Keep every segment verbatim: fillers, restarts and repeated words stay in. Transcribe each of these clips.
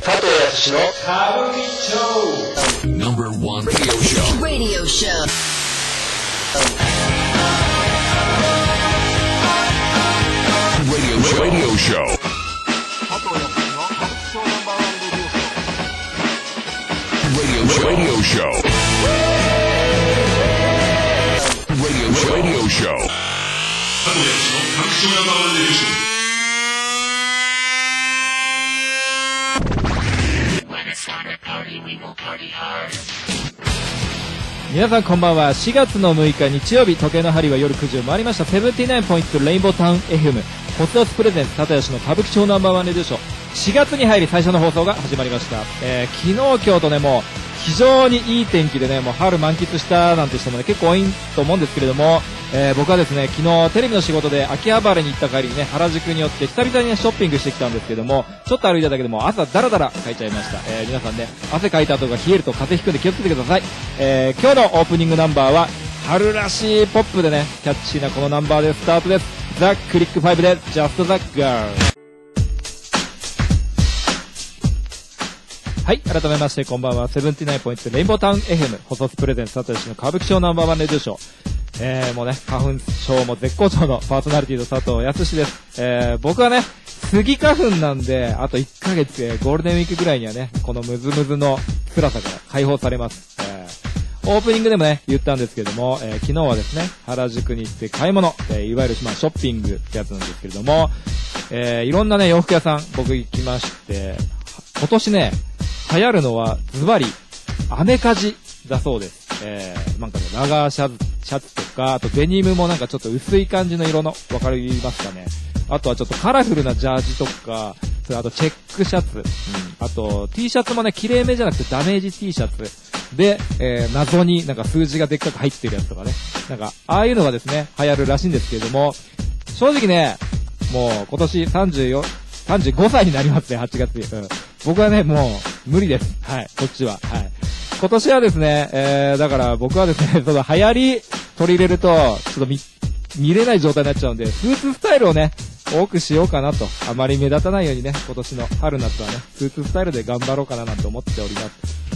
佐藤康の歌舞伎町 Number one radio show Radio show Radio show Radio show 佐藤康の歌舞伎町ナンバーワンレディオショー Radio show Radio show Radio show Radio show 佐藤康の歌舞伎町ナンバーワンレディオショー皆さんこんばんは。しがつのむいか日曜日、時計の針は夜くじを回りました。セブンティナインポイントレインボータウン エフエム ホストスプレゼンツ片吉の歌舞伎町ナンバーワンレディオショー、しがつに入り最初の放送が始まりました。えー、昨日今日とね、もう非常にいい天気でね、もう春満喫したなんて人もね結構多いと思うんですけれども、えー、僕はですね、昨日テレビの仕事で秋葉原に行った帰りにね、原宿に寄って久々にねショッピングしてきたんですけども、ちょっと歩いただけでも朝ダラダラかいちゃいました。えー、皆さんね、汗かいた後が冷えると風邪ひくんで気をつけてください。えー、今日のオープニングナンバーは春らしいポップでねキャッチーなこのナンバーでスタートです。ザ・クリックファイブで Just the Girl。はい、改めましてこんばんは。セブンティナインポイントレインボータウン エフエム ホソスプレゼンツ佐藤氏の歌舞伎町ナンバーワンレディオショー。えー、もうね、花粉症も絶好調のパーソナリティの佐藤康です。えー、僕はね、スギ花粉なんで、あといっかげつ、えー、ゴールデンウィークぐらいにはね、このムズムズの辛さから解放されます。えー、オープニングでもね、言ったんですけれども、えー、昨日はですね、原宿に行って買い物、えー、いわゆるまあショッピングってやつなんですけれども、えー、いろんなね、洋服屋さん、僕行きまして、今年ね、流行るのはズバリアメカジだそうです。えー、なんかね、長シャツ、シャツとか、あとデニムもなんかちょっと薄い感じの色の、わかりますかね。あとはちょっとカラフルなジャージとか、あとチェックシャツ、うん、あと T シャツもね、綺麗めじゃなくてダメージ T シャツで、えー、謎になんか数字がでっかく入ってるやつとかね、なんかああいうのがですね、流行るらしいんですけれども、正直ね、もう今年さんじゅうよん、さんじゅうごさいになりますね、はちがつに。うん、僕はね、もう無理です。はい、こっちは。はい。今年はですね、えー、だから僕はですね、その流行り取り入れると、ちょっと見、見れない状態になっちゃうんで、スーツスタイルをね、多くしようかなと。あまり目立たないようにね、今年の春夏はね、スーツスタイルで頑張ろうかななんて思っております。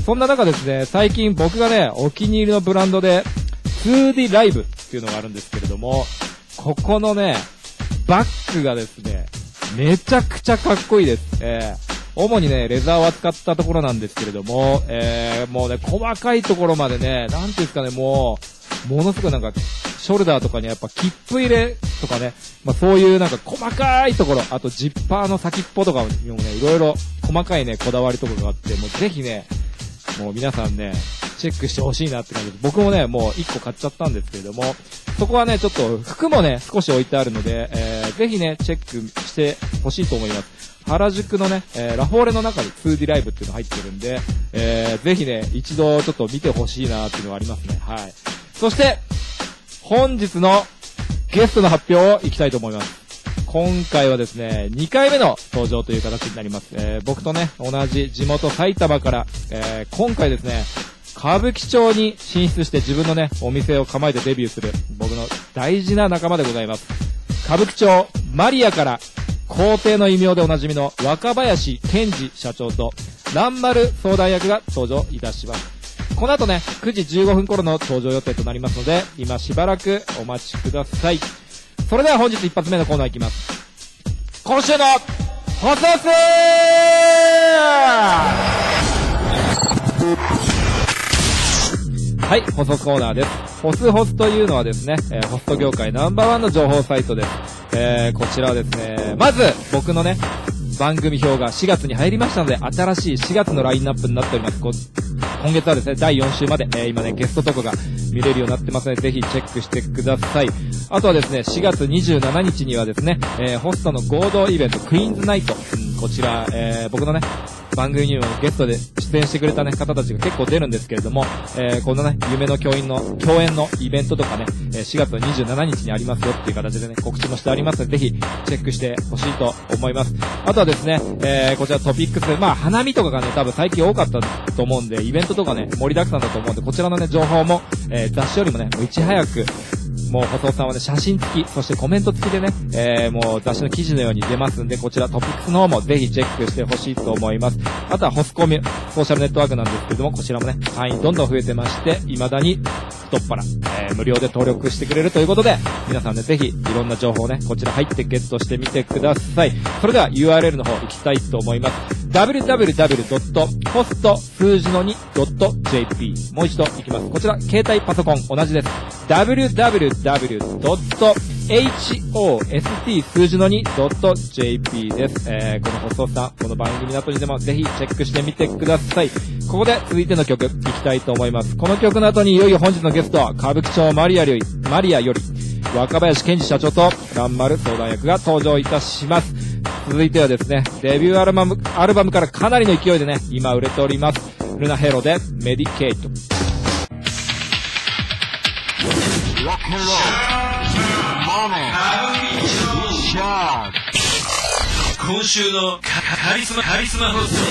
そんな中ですね、最近僕がね、お気に入りのブランドで、ツーディー ライブっていうのがあるんですけれども、ここのね、バッグがですね、めちゃくちゃかっこいいです。えー、主にね、レザーを扱ったところなんですけれども、えー、もうね、細かいところまでね、なんていうんですかね、もう、ものすごいなんか、ショルダーとかにやっぱ切符入れとかね、まあそういうなんか細かいところ、あとジッパーの先っぽとかにもね、いろいろ細かいね、こだわりとかがあって、もうぜひね、もう皆さんね、チェックしてほしいなって感じで、僕もね、もう一個買っちゃったんですけれども、そこはね、ちょっと服もね、少し置いてあるので、えー、ぜひね、チェックしてほしいと思います。原宿のね、えー、ラフォーレの中に ツーディー ライブっていうの入ってるんで、えー、ぜひね、一度ちょっと見てほしいなっていうのがありますね。はい。そして、本日のゲストの発表をいきたいと思います。今回はですね、にかいめの登場という形になります。えー、僕とね、同じ地元埼玉から、えー、今回ですね、歌舞伎町に進出して自分のね、お店を構えてデビューする僕の大事な仲間でございます。歌舞伎町マリアから皇帝の異名でおなじみの若林健二社長と蘭丸相談役が登場いたします。この後ね、くじじゅうごふん頃の登場予定となりますので、今しばらくお待ちください。それでは本日一発目のコーナーいきます。今週のホススはい、ホスコーナーです。ホスホスというのはですね、えー、ホスト業界ナンバーワンの情報サイトです。えー、こちらはですね、まず僕のね、番組表がしがつに入りましたので、新しいしがつのラインナップになっております。こ今月はですね、だいよん週まで、えー、今ね、ゲストとかが見れるようになってますので、ぜひチェックしてください。あとはですね、しがつにじゅうしちにちにはですね、えー、ホストの合同イベント、クイーンズナイト。うん、こちら、えー、僕のね、番組にもゲストで出演してくれたね、方たちが結構出るんですけれども、えー、このね、夢の教員の、共演のイベントとかね、えー、しがつにじゅうしちにちにありますよっていう形でね、告知もしてありますので、ぜひチェックしてほしいと思います。あとはですね、えー、こちらトピックス、まあ、花見とかがね、多分最近多かったと思うんで、イベントとかね、盛りだくさんだと思うんで、こちらのね、情報も、えー、雑誌よりもね、いち早くもう細尾さんはね、写真付き、そしてコメント付きでね、えー、もう雑誌の記事のように出ますんで、こちらトピックスの方もぜひチェックしてほしいと思います。あとはホスコミュ、ソーシャルネットワークなんですけども、こちらもね、会員どんどん増えてまして、未だに太っ腹、えー、無料で登録してくれるということで、皆さんね、ぜひいろんな情報をね、こちら入ってゲットしてみてください。それでは ユーアールエル の方行きたいと思います。ダブリューダブリューダブリュー ドット ホスト 数字の に ドット ジェーピー もう一度行きます。こちら携帯パソコン同じです。ダブリューダブリューダブリュー ドット ホスト 数字の に ドット ジェーピー です。えー、このホストさん、この番組の後にでもぜひチェックしてみてください。ここで続いての曲行きたいと思います。この曲の後にいよいよ本日のゲスト、歌舞伎町マリアより、マリアより若林健二社長と蘭丸相談役が登場いたします。続いてはですね、デビューアルバム、アルバムからかなりの勢いでね、今売れております。ルナヘロでメディケイト。 ロックンロール、モネ、シャー今週のカリスマカリスマホスト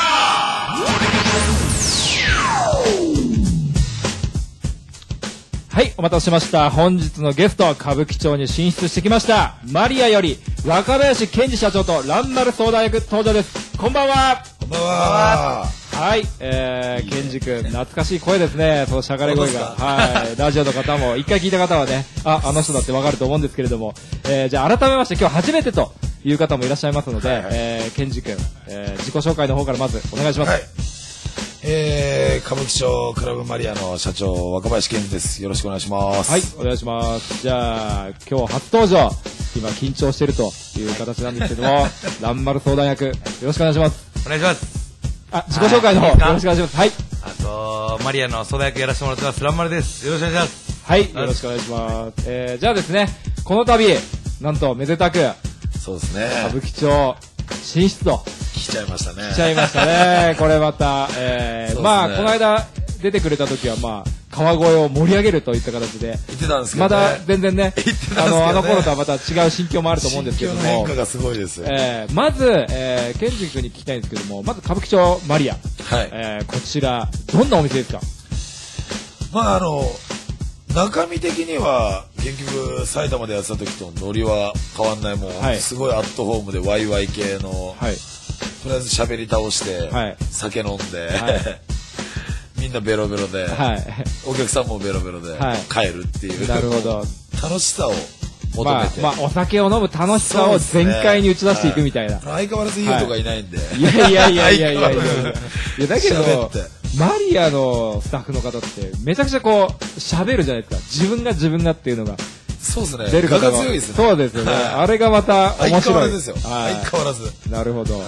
はい、お待たせしました。本日のゲスト、歌舞伎町に進出してきました。マリアより、若林健二社長と蘭丸相談役登場です。こんばんは。 こんばんは。 はい、えー、健二くん、懐かしい声ですね。そのしゃがれ声が。はい、ラジオの方も、一回聞いた方はね、あ、あの人だってわかると思うんですけれども、えー、じゃあ改めまして今日初めてという方もいらっしゃいますので、はいはい、えー、健二くん、えー、自己紹介の方からまずお願いします。はい、 えー、歌舞伎町クラブマリアの社長若林健二です。よろしくお願いします。 はい、お願いします。じゃあ今日初登場、今緊張しているという形なんですけども蘭丸相談役よろしくお願いします。 お願いします。 あ、自己紹介の方よろしくお願いします。はい。 あとマリアの相談役やらせてもらってます蘭丸です。よろしくお願いします。 はい、よろしくお願いします。えー、じゃあですね、この度なんとめでたくそうですね、 歌舞伎町進出と来ちゃいましたね。 来ちゃいましたね。これまた、えーね、まあこの間出てくれた時はまあ川越を盛り上げるといった形で言ってたんですけど、ね、 まだ全然ね、 ねあのあの頃とはまた違う心境もあると思うんですけども、 心境の変化がすごいです。 えー、まず、えー、ケンジ君に聞きたいんですけども、まず歌舞伎町マリア、 はい、 えー、こちらどんなお店ですか？ まああの中身的には結局埼玉でやってた時とノリは変わんないもん、はい、すごいアットホームでワイワイ系の、はい、とりあえず喋り倒して、はい、酒飲んで、はい、みんなベロベロで、はい、お客さんもベロベロで、はい、帰るっていう、 なるほど楽しさを求めて、 まあ、まあお酒を飲む楽しさを全開に打ち出していくみたいな、 ね、はい、相変わらずいい人がいないんで、 はい、いやいやいやいやいやいやいやだけどマリアのスタッフの方ってめちゃくちゃこう喋るじゃないですか。自分が自分がっていうのがそうですね、 出る方が強いですね。 そうですよね、はい、あれがまた面白い。 相変わらずですよ、はい、相変わらず。 なるほど、はい、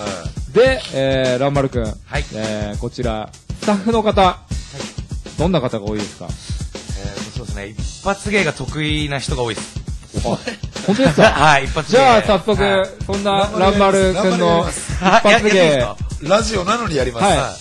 で、えー、蘭丸くん、はい、えー、こちらスタッフの方、はい、どんな方が多いですか？ えー、そうですね、一発芸が得意な人が多いです。 本当ですか？ はい、一発芸。 じゃあ早速、はい、そんな蘭丸くんの一発芸ラジオなのにやります。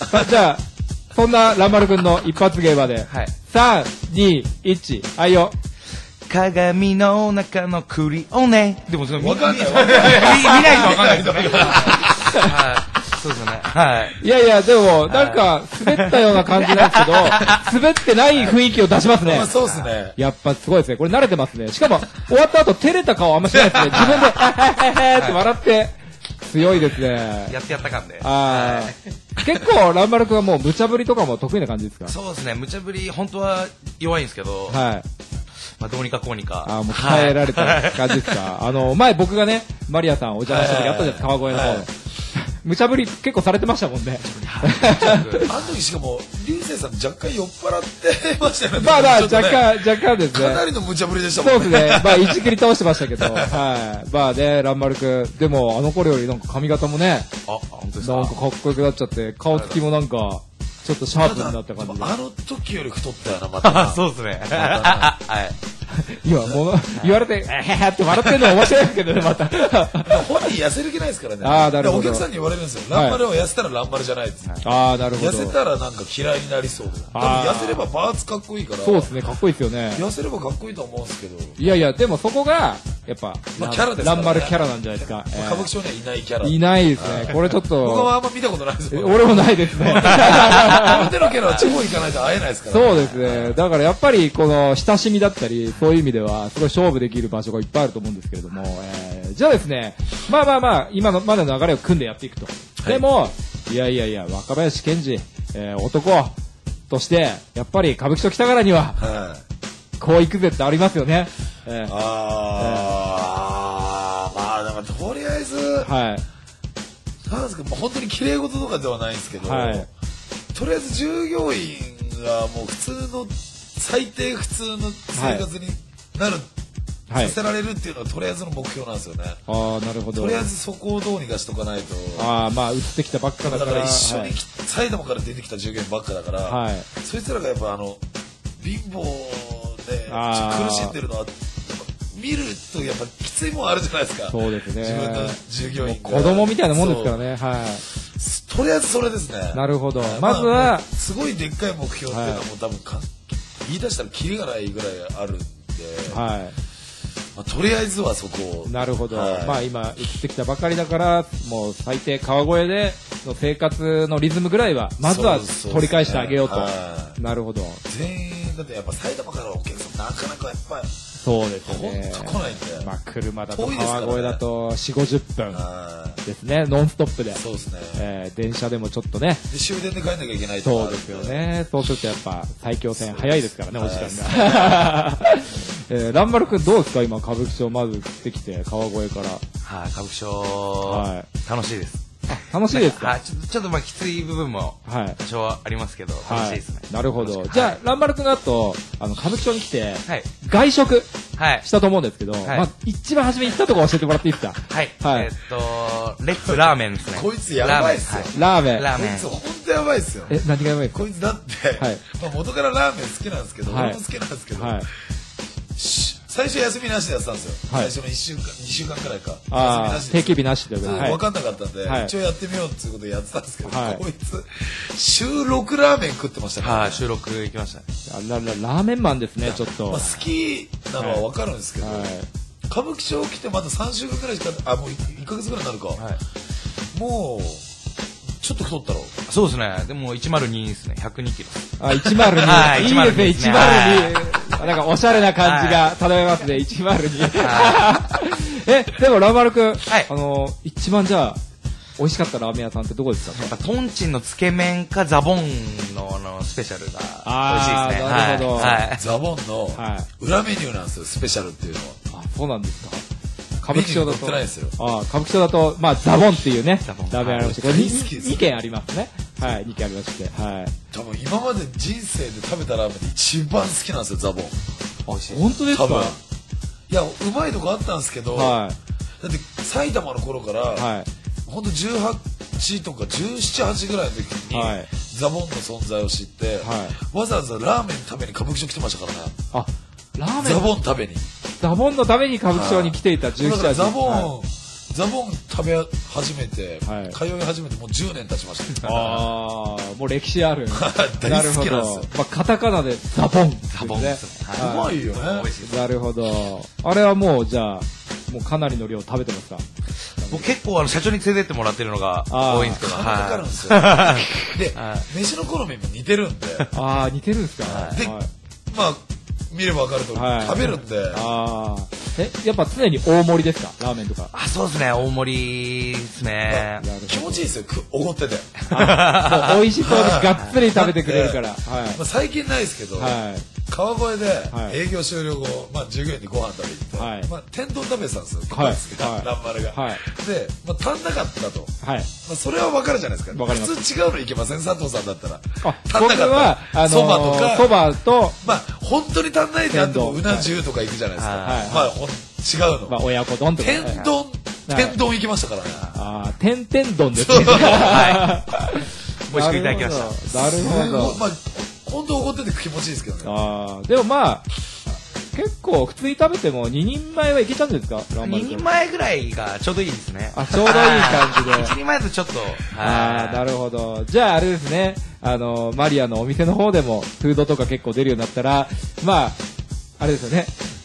はい、じゃあそんな蘭丸くんの一発芸まで、はい、さん、に、いち、はいよ。 鏡の中の栗をね。でもそのわかんない。見ないとわかんないですよ。はい。そうですね。はい。 いやいや、でも、なんか、滑ったような感じなんですけど、滑ってない雰囲気を出しますね。 そうですね。 やっぱすごいですね。これ慣れてますね。しかも、終わった後、照れた顔あんましないですね。自分で、へへへって笑って、強いですね。 やってやった感で。 ああ。結構、蘭丸くんはもう無茶ぶりとかも得意な感じですか？ そうですね。無茶ぶり、本当は弱いんですけど、はい。まあ、どうにかこうにか。 ああ、もう鍛えられた感じですか？はい、あの、前僕がね、マリアさんお邪魔した時あったじゃないですか、川越の方で。無茶ぶり結構されてましたもんね。 あの時しかも、流星さん若干酔っ払ってましたよね。 まあまあ、若干、若干ですね。 かなりの無茶ぶりでしたもんね。 そうですね。まあ、一切り倒してましたけど、はい。まあね、蘭丸くん。でも、あの頃よりなんか髪型もね、あ、本当ですか？なんかかっこよくなっちゃって、顔つきもなんか、ちょっとシャープになった感じで。 あの時より太ったよな、また。 そうですね。はい。 今もう言われて、えへへって笑ってるの面白いですけどね、また。 本人痩せる気ないですからね。 ああ、なるほど。 お客さんに言われるんですよ。蘭丸は痩せたら蘭丸じゃないです。 ああ、なるほど。 痩せたらなんか嫌いになりそう。多分痩せればパーツかっこいいから。 そうですね、かっこいいですよね。 痩せればかっこいいと思うんですけど。 いやいや、でもそこが、 やっぱ、 まあキャラですからねランマルキャラなんじゃないですか。 歌舞伎町にはいないキャラ。 いないですね。これちょっと。 僕はあんま見たことないですもん。 俺もないですね。 あの手のキャラは地方行かないと会えないですから。 そうですね。だからやっぱりこの親しみだったり、そういう意味では、すごい勝負できる場所がいっぱいあると思うんですけれども、えー、じゃあですね、まあまあまあ、今のまでの流れを組んでやっていくと。はい、でも、いやいやいや、若林健二、えー、男として、やっぱり歌舞伎町来たからには、はい、こう行くぜってありますよね。えー、 あー、えー、まあ、だからとりあえず、はい。なんですか、まあ、本当に綺麗事とかではないんですけど、はい、とりあえず従業員がもう普通の、最低普通の生活になる、はい、させられるっていうのがとりあえずの目標なんですよね。 ああ、なるほど。 とりあえずそこをどうにかしとかないと。 ああ、まあ、移ってきたばっかだから。 だから一緒に、はい、埼玉から出てきた従業員ばっかだから、はい、そいつらがやっぱあの、貧乏で苦しんでるのは、見るとやっぱきついもんあるじゃないですか。そうですね。自分の従業員が。 子供みたいなもんですからね。はい。 とりあえずそれですね。 なるほど。まずは、まあ、 すごいでっかい目標っていうのはもう多分か、言い出したらキリがないぐらいあるんで。はい。まあ、とりあえずはそこを。 なるほど。はい、まあ今、移ってきたばかりだから、もう最低川越での生活のリズムぐらいは、まずは取り返してあげようと。はい、なるほど。 全員、だってやっぱ埼玉からのお客さんなかなかやっぱり。 そうですね。 ほんと来ないんで。 まあ車だと川越だとよんじゅう、ごじゅっぷんですね。ノンストップで。 そうですね。 えー、電車でもちょっとね。 で、終電で帰んなきゃいけないとか。そうですよね。そうするとやっぱ埼京線早いですからね、お時間が。えー、ランバル君どうですか今歌舞伎町まず来てきて、川越から。 はい、歌舞伎町、はい、楽しいです。 楽しいですか？ はい、ちょっと、ちょっとまあきつい部分も、はい。多少はありますけど、楽しいですね。 なるほど。じゃあ、ランバル君があと、あの、歌舞伎町に来て、はい。外食、はい。したと思うんですけど、はい。まあ、一番初めに行ったところ教えてもらっていいですか？ はい。はい。えっと、レッツラーメンですね。 こいつやばいっすよ。 ラーメン。 ラーメン。 こいつほんとやばいっすよ。 え、何がやばいっすか？ こいつだって、はい。まあ元からラーメン好きなんですけど、俺も好きなんですけど、はい。最初休みなしでやってたんですよ。最初のいっしゅうかん、にしゅうかんくらいか。休みなしで。 定休日なしで。 分かんなかったんで、一応やってみようっていうことでやってたんですけど、こいつ、週ろくラーメン食ってましたね。 はい、週ろく行きました。 ラーメンマンですね、ちょっと。 好きなのは分かるんですけど、歌舞伎町来てまださんしゅうかんくらいしか、あ、もういっかげつくらいになるか。もう、ちょっと太ったろ。 そうですね。でもいちまるにですね。ひゃくにキロ。 あ、いちまるに。いいですね、いちまるに。なんかおしゃれな感じが漂いますね、いちまるに。え、でもランバル君、あの、一番じゃあ、美味しかったラーメン屋さんってどこですか？ やっぱトンチンのつけ麺かザボンのあのスペシャルが美味しいですね。 なるほど。 ザボンの裏メニューなんですよ、スペシャルっていうのは。 あ、そうなんですか。歌舞伎町だと、 ああ、歌舞伎町だと、まあ、ザボンっていうね、ラーメンありまして、にけんありますね。はい、にけんありまして、はい。 多分今まで人生で食べたラーメンで一番好きなんですよ、ザボン。 美味しい。本当ですか？ 多分。いや、うまいとこあったんですけど、はい。だって埼玉の頃から、はい。ほんとじゅうはちとかじゅうなな、はちぐらいの時に、はい。ザボンの存在を知って、はい。わざわざラーメン食べに歌舞伎町来てましたからね。あ、 ラーメンザボン食べに。 ザボンのために歌舞伎町に来ていたじゅうなな、はち。 ザボン、ザボン食べ始めて、通い始めてもうじゅうねん経ちました。 ああ、もう歴史ある。 大好きなんですよ。 まあ、カタカナでザボン。 ザボンですね。 うまいよね。 なるほど。あれはもう、じゃあ、もうかなりの量食べてますか？ 僕結構あの社長に連れてってもらってるのが多いんですけど。 金かかるんですよ。で、飯の好みも似てるんで。 ああ、似てるんですか？ で、まあ、見れば分かるとおり、はい、食べるんで。 ああ。え、やっぱ常に大盛りですか？ラーメンとか。 あ、そうですね。大盛りですね。 気持ちいいですよ。おごってて。 あ、美味しそうにがっつり食べてくれるから。はい。 まあ、最近ないですけど、はい、川越で営業終了後、まあ、従業員にご飯食べに行って、はい、まあ、天丼食べてたんですよ。はい。ランバルが。はい。で、まあ、足んなかったと。はい。まあ、それは分かるじゃないですか。普通違うのいけません、佐藤さんだったら。 あ、足んなかった。そばとか。そばと、 まあ、本当に足んないであっても、うな重とか行くじゃないですか。はい。まあ、違うの。 まあ、親子丼とか。 天丼、天丼行きましたからね。 ああ、天天丼ですね。 はい。美味しくいただきました。なるほど。 まあ、本当怒ってて気持ちいいですけどね。 ああ、でもまあ、結構普通に食べてもににんまえはいけちゃうんですか？ ににんまえぐらいがちょうどいいですね。 あ、ちょうどいい感じで。 いちにんまえだとちょっと。 ああ、なるほど。じゃああれですね、あの、マリアのお店の方でもフードとか結構出るようになったら、まあ、あれですよね。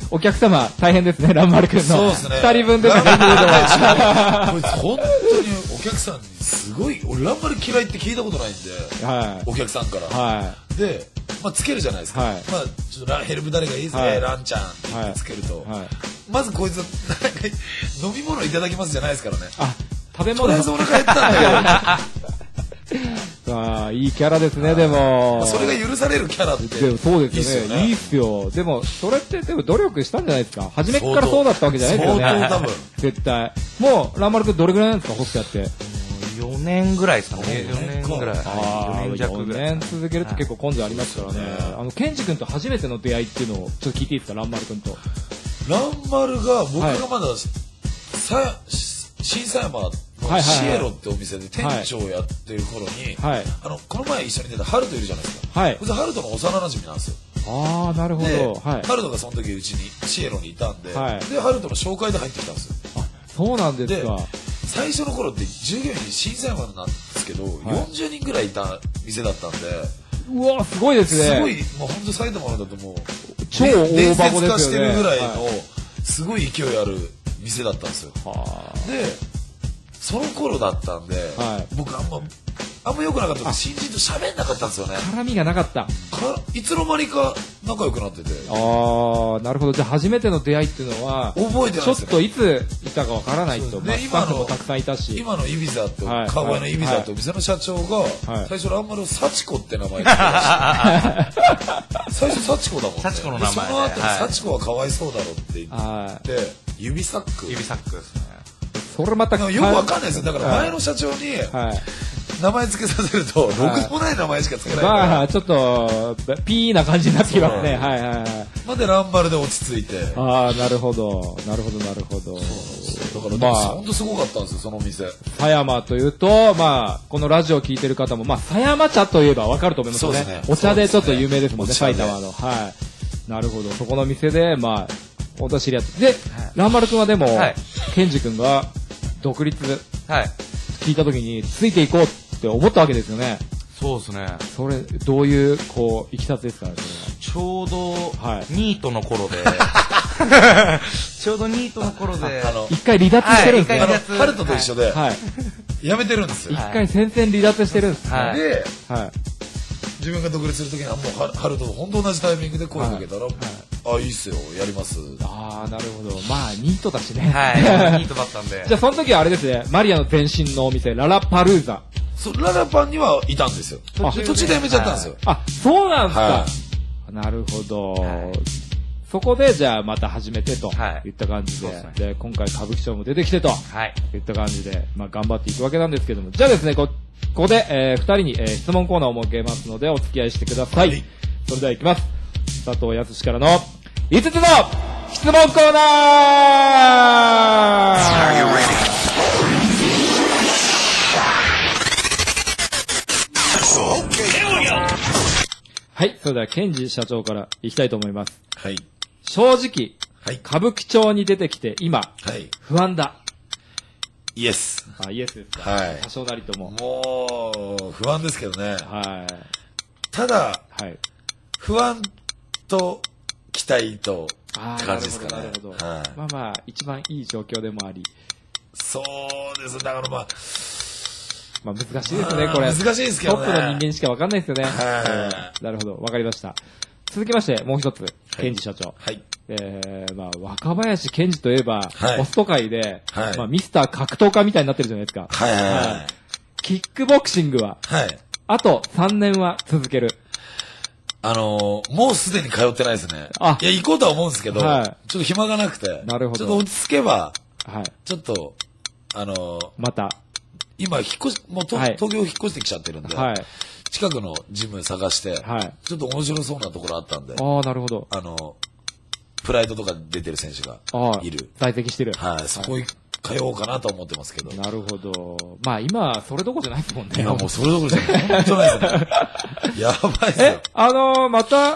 お客様大変ですね、ランマル君の。 そうですね。 二人分ですね、こいつ本当にお客さんにすごい、俺ランマル嫌いって聞いたことないんで、はい、お客さんから。はい、で、まあつけるじゃないですか。はい、まあちょっとラヘルプ誰がいいですね、はい、ランちゃんって言ってつけると、はいはい、まずこいつ、飲み物いただきますじゃないですからね。あ、 食べ物。 とりあえずお腹減ったんだけど。ああ、いいキャラですね、でも。 それが許されるキャラって。 でもそうですよね。いいっすよ。でも、それってでも努力したんじゃないですか。初めからそうだったわけじゃないですよね。 相当多分。 絶対。もう、ランマル君どれぐらいなんですか、ホストやって。 よねんぐらいですかね。よねんぐらい。 ああ、よねん弱ぐらい。よねん続けると結構根性ありますからね。あの、ケンジ君と初めての出会いっていうのをちょっと聞いていいですか、ランマル君と。 ランマルが、僕がまだ、さ、新狭山のシエロってお店で店長をやってる頃に、はい、あのこの前一緒に出たハルトいるじゃないですか。はい。こいつハルトの幼馴染なんですよ。 ああ、なるほど。 はい。ハルトがその時うちにシエロにいたんで、はい、でハルトの紹介で入ってきたんですよ。 あ、そうなんですか。 最初の頃って従業員新狭山なんですけど、はい、よんじゅうにんぐらいいた店だったんで。 うわ、すごいですね。 すごい、もう本当埼玉だともう超大箱ですよね。伝説化してるぐらいのすごい勢いある店だったんですよ。はあ、で。その頃だったんで、はい、僕あんま、あんま良くなかった。新人と喋んなかったんですよね。 絡みがなかった。かいつの間にか仲良くなってて。 ああ、なるほど。じゃあ初めての出会いっていうのは、 覚えてないですよね。ちょっといついたかわからないと。ね、今の、たくさんいたし。 今のイビザって、はい、川越のイビザってお店の社長が、はい、最初ランマルサチコって名前で。最初サチコだもんね。 サチコの名前。 その後、サチコはかわいそうだろって言って、指サック。 指サックですね。 それまたよくわかんないですよ。だから前の社長に名前付けさせると、ろくもない名前しか付けないから。 まあ、ちょっと、ピーな感じになってきますね。はいはいはい。 までランバルで落ち着いて。 ああ、なるほど。なるほど、なるほど。 だから、まあ、ほんとすごかったんですよ、その店。 狭山というと、まあ、このラジオを聞いてる方も、まあ、狭山茶といえばわかると思いますよね。そうですね。お茶でちょっと有名ですもんね、埼玉の。はい。なるほど。そこの店で、まあ、本当は知り合って。で、ランバル君はでも、ケンジ君が、独立聞いたときについていこうって思ったわけですよね。 そうですね。 それどういうこういきさつですかね。 ちょうど、はい、ニートの頃でちょうどニートの頃で一回離脱してるんですね。 はい、ハルトと一緒で、はい、辞めてるんですよ。 一回戦線離脱してるんですね。 はい、で、はい、自分が独立するときにはもうハルトと本当同じタイミングで声かけたら、はいはい、あ、いいっすよ、やります。 ああ、なるほど。まあ、ニートだしね。 はい、ニートだったんで。 じゃあ、その時はあれですね、マリアの前身のお店、ララパルーザ。 そう、ララパンにはいたんですよ。途中で、途中で辞めちゃったんですよ。 はい、あ、そうなんですか。はい、なるほど。はい、そこで、じゃあ、また始めてと、いった感じで、はい、で、今回歌舞伎町も出てきてと、はい、いった感じで、まあ、頑張っていくわけなんですけども、じゃあですね、こ、ここで、えー、二人に、えー、質問コーナーを設けますので、お付き合いしてください。はい、それでは行きます。佐藤康からのいつつの質問コーナー。はい、それではケンジ社長から行きたいと思います。はい。正直、はい、歌舞伎町に出てきて今、はい、不安だ。 イエス。 あ、イエスですか。はい。多少なりとも。 もう、不安ですけどね。はい。ただ、はい。不安と期待と、って感じですかね。なるほど。はい。 まあまあ、一番いい状況でもあり。 そうです。だからまあ、 まあ難しいですね、これ。 難しいですけどね。 トップの人間しかわかんないですよね。はい。なるほど。わかりました。続きまして、もう一つ、ケンジ社長。はい。えー、まあ、若林健二といえば、はい、ホスト界で、はい、まあ、ミスター格闘家みたいになってるじゃないですか。はいはいはい。はい、キックボクシングは、はい。あとさんねんは続ける。 あのー、もうすでに通ってないですね。あ、いや、行こうとは思うんですけど、はい、ちょっと暇がなくて。なるほど。ちょっと落ち着けば、はい。ちょっと、あのー、 また。 今、引っ越し、もうと、はい、東京引っ越してきちゃってるんで、はい。近くのジム探して、はい。ちょっと面白そうなところあったんで。 ああ、なるほど。 あのー、プライドとか出てる選手がいる。 在籍してる。 はい。そこ通おうかなと思ってますけど。 なるほど。まあ今、それどころじゃないですもんね。 今もうそれどころじゃない。本当ないですね。やばいっすよ。 え、あのー、また、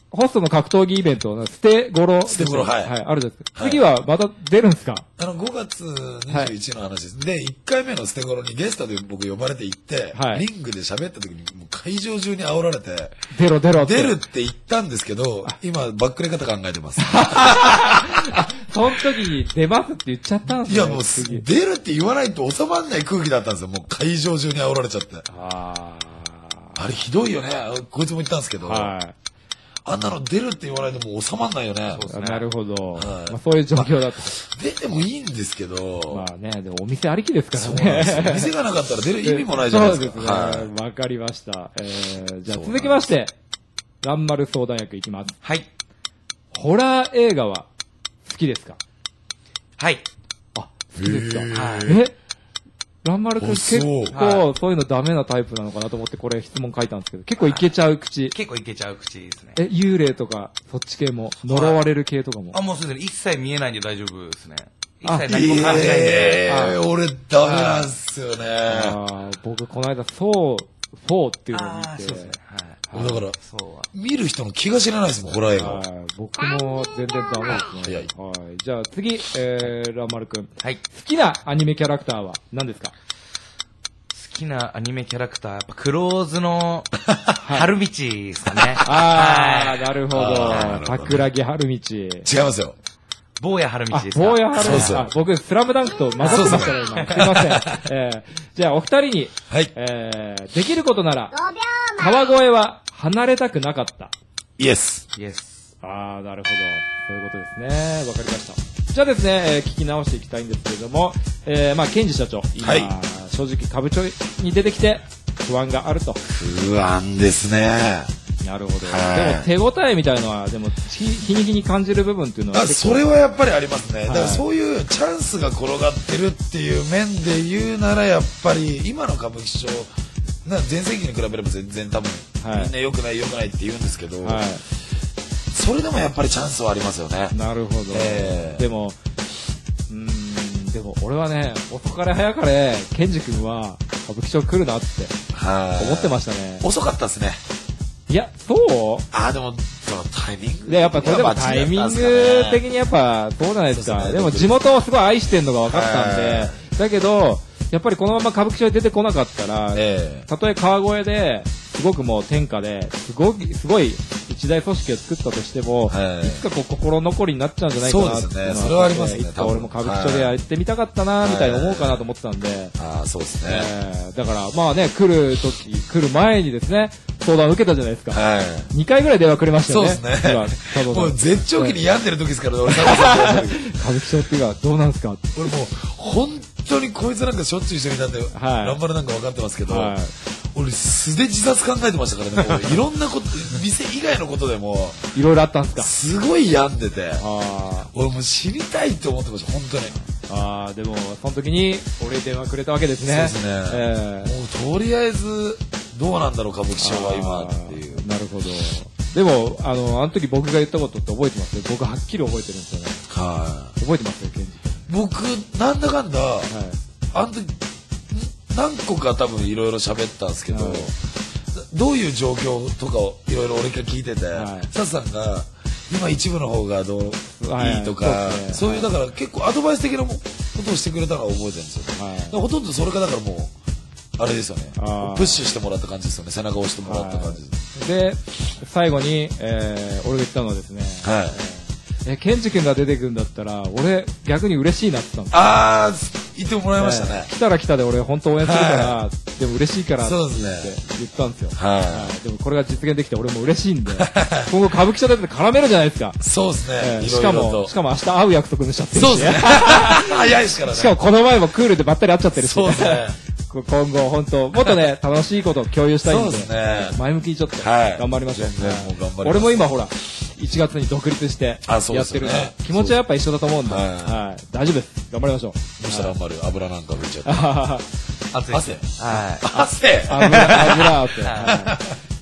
ホストの格闘技イベント、捨て頃。 捨て頃、はい。 はい、あるじゃないですか。次はまた出るんですか？ あの、ごがつにじゅういちの話です。で、いっかいめの捨て頃にゲストで僕呼ばれて行って、リングで喋った時にもう会場中に煽られて、 出ろ出ろって。 出るって言ったんですけど、今、バックレ方考えてます。 その時に出ますって言っちゃったんですね。 いやもう、出るって言わないと収まんない空気だったんですよ。もう会場中に煽られちゃって。ああれひどいよね。こいつも言ったんですけど。はい。あんなの出るって言わないともう収まんないよね。 そうですね。なるほど。はい。まあ、そういう状況だと。 出てもいいんですけど。 まあね、でもお店ありきですからね。 そうなんですよ。店がなかったら出る意味もないじゃないですか。 そうですね。わ、はい、かりました。えー、じゃあ続きまして、ランマル相談役いきます。 はい。 ホラー映画は好きですか？ はい。 あ、好きですか？はい。えランマル君結構そういうのダメなタイプなのかなと思ってこれ質問書いたんですけど、結構いけちゃう口。 結構いけちゃう口ですね。 え、幽霊とかそっち系も、呪われる系とかも。 あ、もうすでに一切見えないんで大丈夫ですね。一切何も感じないんで。 えー、俺ダメなんすよね。 あ僕この間そう、フォーっていうのを見て。そうですね。 はい。だから、見る人の気が知らないですもん、ホラー映画。 僕も全然ダメですね。 早い。 はい。じゃあ次、えー、ランマル君。 はい。 好きなアニメキャラクターは何ですか？ 好きなアニメキャラクター、やっぱクローズの春道ですかね。 あー、なるほど。桜木春道。違いますよ。 坊や春道ですか？ 坊や春道。あ、僕、スラムダンクと混ざってましたね、今。すいません。えー、じゃあ、お二人に、はい。えー、できることなら、川越は離れたくなかった。 イエス。 イエス。 あー、なるほど。そういうことですね。わかりました。じゃあですね、えー、聞き直していきたいんですけれども、えー、まあ、ケンジ社長、今、はい、正直、株長に出てきて、不安があると。 不安ですね。 なるほど。でも手応えみたいのは、でも日に日に感じる部分っていうのはあ、それはやっぱりありますね。はい、だからそういうチャンスが転がってるっていう面で言うなら、やっぱり今の歌舞伎町、な全盛期に比べれば全然多分、はい、みんな良くない良くないって言うんですけど、はい、それでもやっぱりチャンスはありますよね。 なるほど。えー、でも、うーん、でも俺はね、遅かれ早かれ、ケンジ君は歌舞伎町来るなって思ってましたね。 遅かったですね。 いや、そうあ、でも、タイミングで、やっぱこれでもタイミング的にやっぱ、そうじゃないですか。でも地元をすごい愛してるのが分かったんで、だけど、やっぱりこのまま歌舞伎町に出てこなかったら、たとえ川越で、すごくもう天下で、すごい、すごい一大組織を作ったとしても、いつかこう心残りになっちゃうんじゃないかなっていうのは。そうですね。それはありますね。いつか俺も歌舞伎町でやってみたかったな、みたいな思うかなと思ってたんで。 ああ、そうですね。 だから、まあね、来る時、来る前にですね、相談を受けたじゃないですか。はい。にかいぐらい電話くれましたよね。 そうですね。もう絶頂期に病んでる時ですからね、俺、佐藤さん。 歌舞伎町っていうか、どうなんですか？ 俺もう、本当にこいつなんかしょっちゅう一緒にいたんで、ランバルなんか分かってますけど、俺素で自殺考えてましたからね、もういろんなこと、店以外のことでも、 いろいろあったんですか？ すごい病んでて、俺もう死にたいって思ってました、本当に。 ああ、でも、その時に、俺に電話くれたわけですね。 そうですね。えー、もうとりあえず、どうなんだろう、歌舞伎町は今っていう。 なるほど。でも、あの、あの時僕が言ったことって覚えてますよ。僕はっきり覚えてるんですよね。はい。覚えてますよ、ケンジ。 僕、なんだかんだ、はい、あの時、何個か多分いろいろ喋ったんですけど、はい、どういう状況とかをいろいろ俺が聞いてて、はい、サツさんが、今一部の方がどういいとか、はいそうね、そういうだから結構アドバイス的なことをしてくれたのは覚えてるんですよ、はい、ほとんどそれがだからもうあれですよね、プッシュしてもらった感じですよね、背中を押してもらった感じです、 はい、で最後に、えー、俺が言ったのはですね、はい、えー、ケンジ君が出てくるんだったら俺逆に嬉しいなって言ったんですよ。 ああ言ってもらいましたね、 えー、来たら来たで俺本当応援するから、はい、でも嬉しいからって言って言ったんですよ、 はいはい、 でもこれが実現できて俺も嬉しいんで今後歌舞伎町で絡めるじゃないですか。 そうですね、えー、 しかもしかも明日会う約束にしちゃってるし、 そうですね早いですからね。 しかもこの前もクールでばったり会っちゃってるし、 そうですね今後本当もっとね楽しいことを共有したいんで、 そうですね、 前向きにちょっと頑張りましょう、はい、俺も今ほらいちがつに独立してやってるんで、ね、気持ちはやっぱ一緒だと思うんで、はいはい、大丈夫です、頑張りましょう。 どうしたら頑張る、油なんか拭いちゃって汗汗、 はい、 汗油油汗、はい、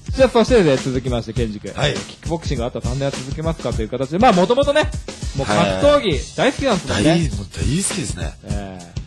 じゃあそしてね続きましてケンジ君、はい、キックボクシングあったさんねんは続けますかという形で、まあもともとねもう格闘技大好きなんですもんね、 はい、大, もう大好きですね、 えー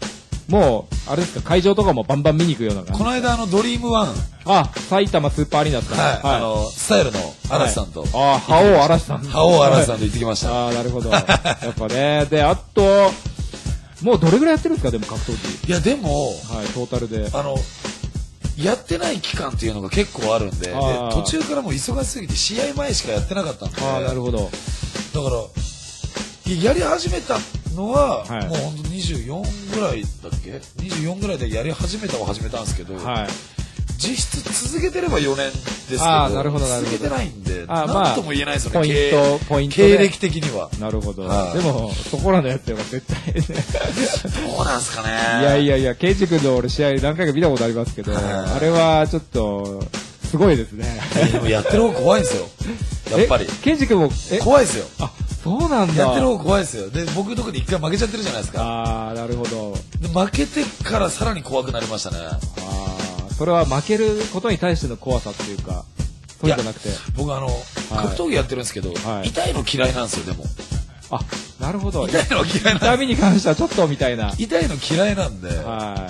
もう、あれですか、会場とかもバンバン見に行くような感じ。 この間あの、ドリームワン。 あ、埼玉スーパーアリーナですか。 はい。あの、スタイルの嵐さんと。 ああ、覇王嵐さん。 覇王嵐さんと行ってきました。 ああ、なるほど。やっぱね。で、あと、もうどれぐらいやってるんですか、でも格闘技。 いや、でも、 はい、トータルで。 あの、やってない期間っていうのが結構あるんで、で途中からもう忙しすぎて試合前しかやってなかったんで。 ああ、なるほど。だから、やり始めたのは、はい、もうほんとにじゅうよんぐらいだっけ ?にじゅうよんぐらいでやり始めたを始めたんですけど、はい、実質続けてればよねんですけど、 あなるほどなるほど続けてないんで、 あなんとも言えないですよね、 ポイント、ポイント経歴的には。 なるほど。はい、でも、そこらのやつは絶対ね。 どうなんすかね。 いやいやいや、ケイジ君の俺試合何回か見たことありますけど、あれはちょっと、すごいですね。 でもやってる方怖いんですよ。やっぱり。 ケイジ君も、 え怖いですよ。 あ、そうなんだ。 やってる方怖いですよ。で、僕のとこで一回負けちゃってるじゃないですか。 ああ、なるほど。 で負けてからさらに怖くなりましたね。ああ、それは負けることに対しての怖さっていうか、そうじゃなくて。 僕あの、はい、格闘技やってるんですけど、はい、痛いの嫌いなんですよ、でも。 あ、なるほど。 痛いの嫌いなん痛みに関してはちょっとみたいな。 痛いの嫌いなんで。 はい。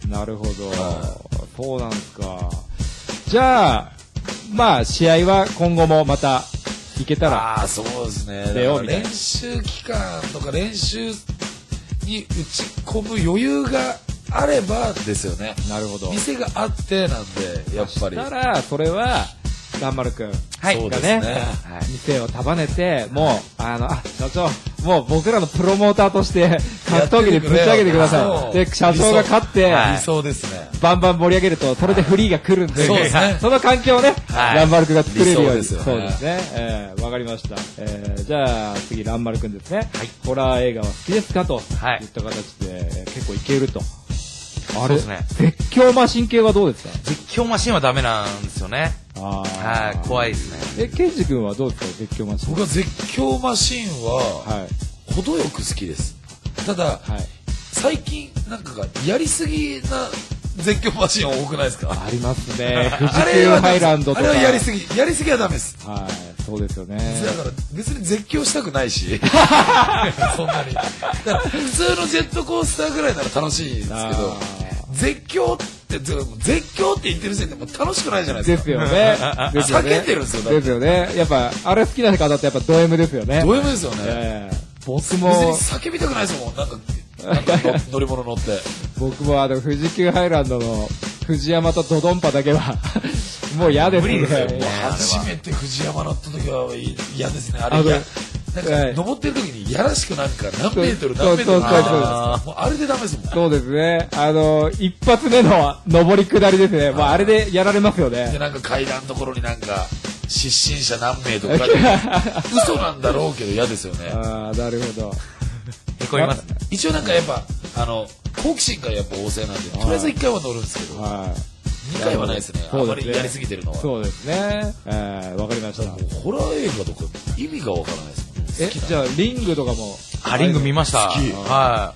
なるほど。はい、そうなんですか。じゃあ、まあ、試合は今後もまた、いけたら。 ああ、そうですね。だから練習期間とか練習に打ち込む余裕があればですよね。 なるほど。 店があってなんで、やっぱり。 そしたら、それは、ランマル君がね、 ねはい、店を束ねて、もう、あの、あ、社長、もう僕らのプロモーターとして、格闘技でぶち上げてください。で、社長が勝って、 理想ですね。 バンバン盛り上げると、それでフリーが来るんで、 そうですね。 その環境をね、 はい、 ランマル君が作れるように。 そうですよね。 そうですね。えー、わかりました。えー、じゃあ、次、ランマル君ですね。はい、ホラー映画は好きですかと、はい、いった形で、えー、結構いけると。あれ、ね、絶叫マシン系はどうですか？ 絶叫マシンはダメなんですよね。 あはい、怖いですね。 え、ケンジ君はどうですか？絶叫マシン。 僕は絶叫マシンは、はい、程よく好きです。ただ、はい、最近なんかがやりすぎな絶叫マシン多くないですか？ ありますね。富士急ハイランドとか。 あれはやりすぎ、やりすぎはダメです。 はい、そうですよね。 だから別に絶叫したくないし、そんなに。だから普通のジェットコースターぐらいなら楽しいですけど、絶叫って絶叫って言ってる時点でも楽しくないじゃないですか。 ですよね。 叫んでるんですよ。 ですよね。やっぱあれ好きな方ってやっぱド M ですよね。 ド M ですよね。 僕も別に叫びたくないですもん。なんか乗り物乗って。 僕もあの富士急ハイランドの藤山とドドンパだけはもう嫌ですね。 初めて藤山乗った時は嫌ですね。あれ嫌。なんか登ってる時にやらしくなんか何メートル何メートルもうあれでダメですもん。 そうですね。あの一発目の上り下りですね。まああれでやられますよね。 でなんか階段のところになんか失神者何名とか嘘なんだろうけど嫌ですよね。 ああなるほど。 へこみますね。 一応なんかやっぱあの好奇心がやっぱ旺盛なんでとりあえずいっかいは乗るんですけど。にかいはないですね。あんまりやりすぎてるのは。 そうですね。えー、わかりました。 ホラー映画とか意味がわからないですもん。 え、じゃあリングとかも。 あ、リング見ました。 好き。 はい。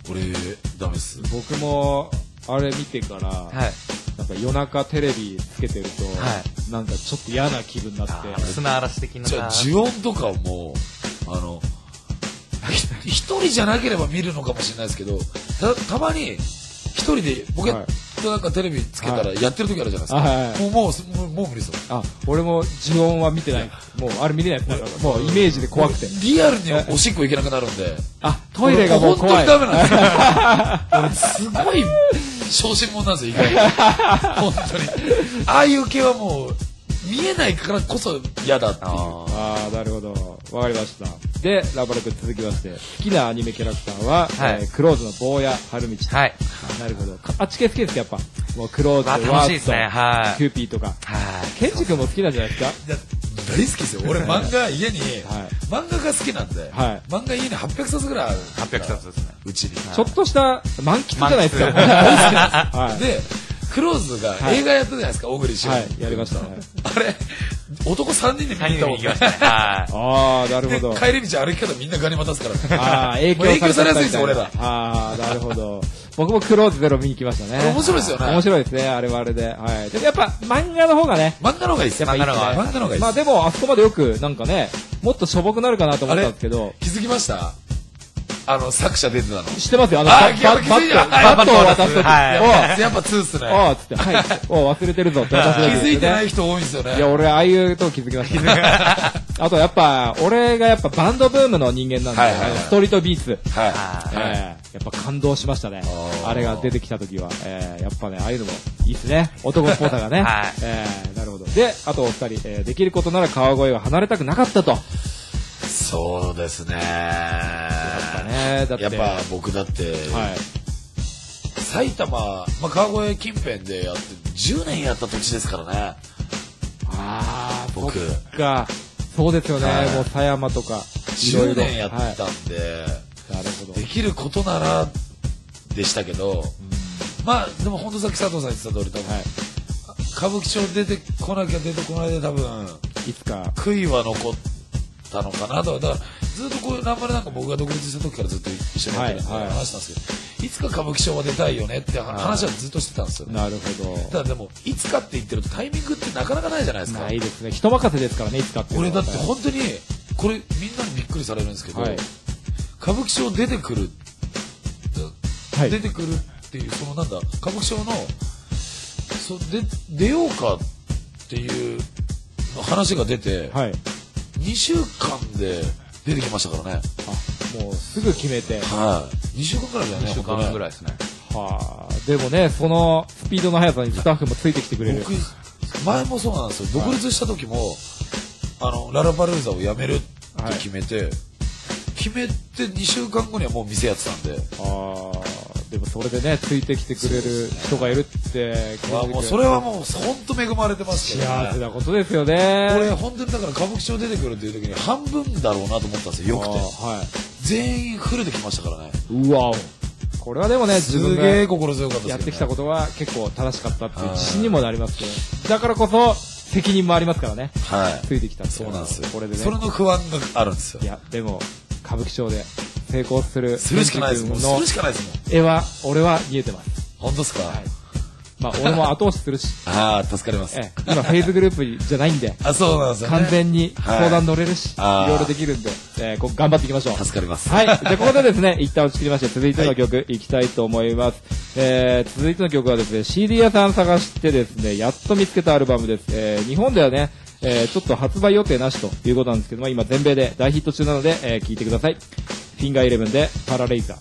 俺ダメです。 僕もあれ見てから、はい、なんか夜中テレビつけてると、はい、なんかちょっと嫌な気分になって。 砂嵐的な。 じゃあ呪音とかもあの一人じゃなければ見るのかもしれないですけど、たたまに一人で僕や、はいなんかテレビつけたらやってる時あるじゃないですか。はいはい、もうもうもう無理ですよ。 あ、俺も呪音は見てない。もうあれ見れないです。もうイメージで怖くて。 リアルにおしっこ行けなくなるんで。 あ、トイレがもう怖い。 本当にダメなんですよ。俺すごい小心者なんですよ意外に。本当に。ああいう系はもう見えないからこそ嫌だっていう。 ああなるほど。わかりました。で、ラバル君続きまして、好きなアニメキャラクターは、はいえー、クローズの坊や春道。 はい。 なるほど。あっち系好きですかやっぱ。もうクローズ、ワーット、ねはい、 キューピーとか。はい。ケンジ君も好きなんじゃないですか大好きですよ。俺漫画家に、はい、漫画が好きなんで、はい、漫画家にはっぴゃくさつぐらいある。 はっぴゃくさつですね。 うちに。 ちょっとした満喫じゃないですか。 大好きです。で、クローズが映画やったじゃないですか、小栗旬。 はい、やりましたね。 あれ、男さんにんで見に行ったもんね。 ああ、なるほど。 帰り道歩き方みんなガニ股すからね。 ああ、影響されやすいですよ、俺ら。 ああ、なるほど。僕もクローズゼロ見に来ましたね。 面白いですよね。 面白いですね、あれはあれで。はい。でもやっぱ漫画の方がね。 漫画の方がいいです。 漫画の方が。 漫画の方がいいです。 まあでも、あそこまでよく、なんかね、もっとしょぼくなるかなと思ったんですけど。 気づきましたあの、作者出てたの。 知ってますよ、あの、 あババー気づいたバットを渡すとき。 はいおうやっぱツーっすね。 おうつって、はい。おう忘れてるぞって私気づいてない人多いんですよね。 いや、俺、ああいうとこ気づきました。あと、やっぱ、俺がやっぱバンドブームの人間なんで、 はいはいはいストリートビーツ。 はい。 えーやっぱ感動しましたね。 あーあれが出てきたときは。えーやっぱね、ああいうのもいいっすね。男っぽさがね。 はいえーなるほど。で、あとお二人、えーできることなら川越を離れたくなかったと。 そうですね。 やっぱね、だって。 やっぱ僕だって、 はい。 埼玉、まあ、川越近辺でやってじゅうねんやった土地ですからね。 あー、 僕そっか。そうですよね。 はいもう狭山とか。 10 いろいろ年やったんで、 なるほど。 できることならでしたけど、まあでも本当さっき佐藤さん言ってた通り多分、 はい。 歌舞伎町出てこなきゃ出てこないで多分いつか。 悔いは残ったのかなと。だからずっとこういうナンバルなんか僕が独立した時からずっと一緒にやってるんではいはい話したんですけど、いつか歌舞伎町は出たいよねって話はずっとしてたんですよね。 なるほただでもいつかって言ってるとタイミングってなかなかないじゃないですど。 か。 ないですね。人任せですからね、いつかっていうのは。 俺だって本当にこれみんなにびっくりされるんですけど、 はい歌舞伎町出てくる、 はい出てくるっていうそのなんだ歌舞伎町のそで出ようかっていう話が出て、 はい。 にしゅうかんで出てきましたからね。 あ、もうすぐ決めて。 はい。にしゅうかんくらいだよね。 にしゅうかんぐらい。 いですね。 はあ。でもね、そのスピードの速さにスタッフもついてきてくれる。 僕前もそうなんですよ。独立した時も、あのララパルーザを辞めるって決めて、決めてにしゅうかんごにはもう店やってたんで。 ああ。でもそれでね、ついてきてくれる人がいるってまあもうそれはもう本当恵まれてますけどね。 幸せなことですよね。 これ本当にだから歌舞伎町出てくるっていう時に半分だろうなと思ったんですよ。よくて。 は全員フルで来ましたからね。 い。うわお。これはでもね、自分すげえが心強かったですよね。 やってきたことは結構正しかったっていう自信にもなりますけど、だからこそ責任もありますからね。 はい。 ついてきたってそうなんですよ。 これでね。 それの不安があるんですよい。や、でも、歌舞伎町で成功する、 するしかないですもん。すのるしかないですもん。 絵は、俺は見えてます。 本当ですか、 はい。まあ、俺も後押しするし、 ああ、助かります。 ええ、今、フェイズグループじゃないんで、 あ、そうなんですよね。 完全に相談乗れるし、いはいろいろできるんで、えーこ頑張っていきましょう。 助かります。 はい。じゃあ、ここでですね、一旦打ち切りまして、続いての曲、いきたいと思います。えー、続いての曲はですね、シーディー 屋さん探してですね、やっと見つけたアルバムです。えー、日本ではね、えー、ちょっと発売予定なしということなんですけども、今全米で大ヒット中なので、えー、聴いてください。フィンガーイレブンで、パラレイザー。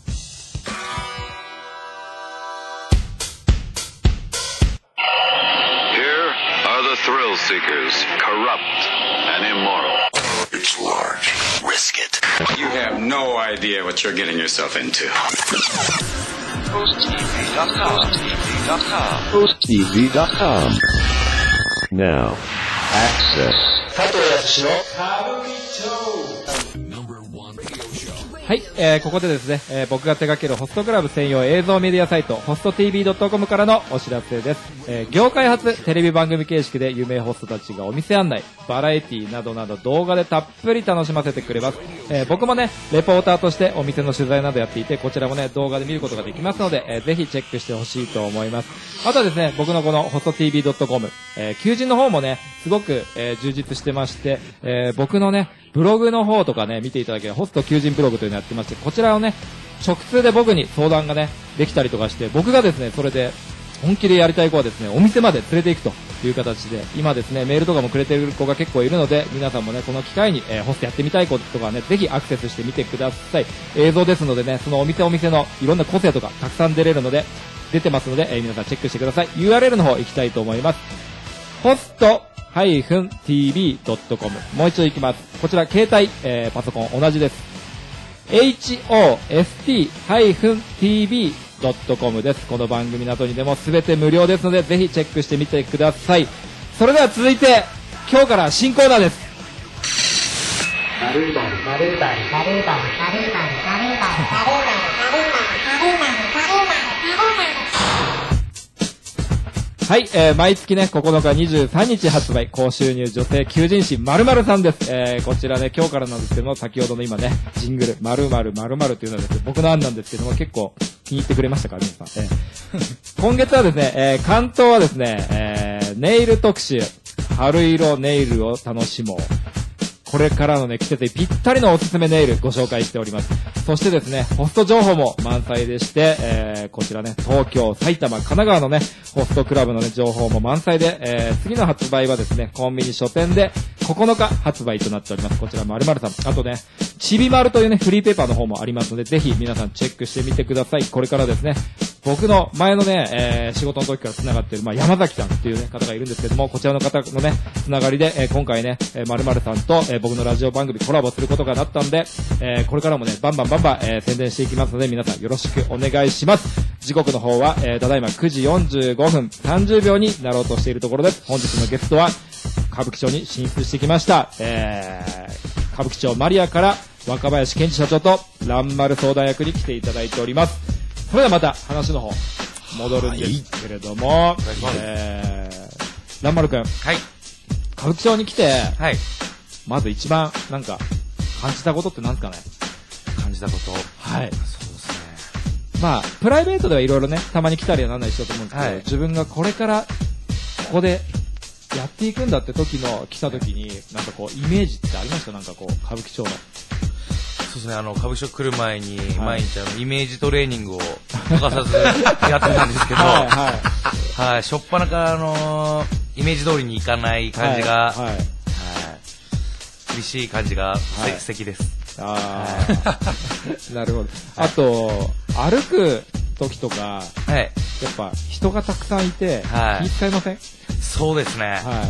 Here are the thrill seekers, corrupt and immoral. It's large. Risk it. You have no idea what you're getting yourself into. Post T V dot com. Post T V dot com. Now, access. はい、えー、ここでですね、えー、僕が手掛けるホストクラブ専用映像メディアサイト、ホスト ティービードットコム からのお知らせです。えー、業界初テレビ番組形式で有名ホストたちがお店案内、バラエティなどなど動画でたっぷり楽しませてくれます。えー、僕もね、レポーターとしてお店の取材などやっていて、こちらもね、動画で見ることができますので、えー、ぜひチェックしてほしいと思います。あとはですね、僕のこのホスト ティービードットコム、えー、求人の方もね、すごく、えー、充実してまして、えー、僕のね、ブログの方とかね、見ていただけるホスト求人ブログというのをやってまして、こちらをね、直通で僕に相談がね、できたりとかして、僕がですね、それで、本気でやりたい子はですね、お店まで連れて行くという形で、今ですね、メールとかもくれてる子が結構いるので、皆さんもね、この機会に、えー、ホストやってみたい子とかね、ぜひアクセスしてみてください。映像ですのでね、そのお店お店のいろんな個性とかたくさん出れるので、出てますので、えー、皆さんチェックしてください。ユーアールエル の方行きたいと思います。ホスト ティービードットコム もう一度行きます。こちら携帯、えー、パソコン同じです。ホスト ティービードットコム です。この番組などにでも全て無料ですので、ぜひチェックしてみてください。それでは続いて、今日から新コーナーです。はい、えー、毎月ね、ここのかにじゅうさんにち発売、高収入女性求人誌〇〇さんです。えー、こちらね、今日からなんですけども、先ほどの今ね、ジングル、〇〇〇〇っていうのはですね、僕の案なんですけども、結構気に入ってくれましたか、皆さん。えー、今月はですね、えー、関東はですね、えー、ネイル特集、春色ネイルを楽しもう。 これからのね、季節にぴったりのおすすめネイルご紹介しております。そしてですね、ホスト情報も満載でして、えー、こちらね、東京、埼玉、神奈川のね、ホストクラブのね、情報も満載で、えー、次の発売はですね、コンビニ書店でここのか発売となっております。こちら〇〇さん。あとね、ちびまるというね、フリーペーパーの方もありますので、ぜひ皆さんチェックしてみてください。これからですね、僕の前のね、えー、仕事の時から繋がっている、まあ、山崎さんっていうね、方がいるんですけども、こちらの方のね、繋がりで、えー、今回ね、えー、〇〇さんと、えー、僕のラジオ番組コラボすることがなったんで、えー、これからもね、バンバンバンバン、えー、宣伝していきますので、皆さんよろしくお願いします。時刻の方は、えー、ただいまくじよんじゅうごふんさんじゅうびょうになろうとしているところです。本日のゲストは、歌舞伎町に進出してきました、えー、歌舞伎町マリアから若林健二社長と蘭丸相談役に来ていただいております。それではまた話の方、戻るんですけれども、はい、えー、蘭丸くん。 はい。 歌舞伎町に来て、 はい。 まず一番、なんか、感じたことって何ですかね？ 感じたこと。 はい。 そうですね。 まあ、プライベートではいろいろね、たまに来たりはなんないしようと思うんですけど、 はい、 自分がこれから、ここで、やっていくんだって時の、来た時に、なんかこう、イメージってありました？なんかこう、歌舞伎町の。 そうですね、あの、歌舞伎町来る前に、毎日あの、イメージトレーニングを欠かさずやってたんですけど、はい、はい。はい、しょっぱなからあのー、イメージ通りにいかない感じが、はい。はい。厳しい感じが、はい、素敵です。ああ、なるほど。あと、歩く時とか、はい。やっぱ、人がたくさんいて、はい。気遣いません？ そうですね。はい。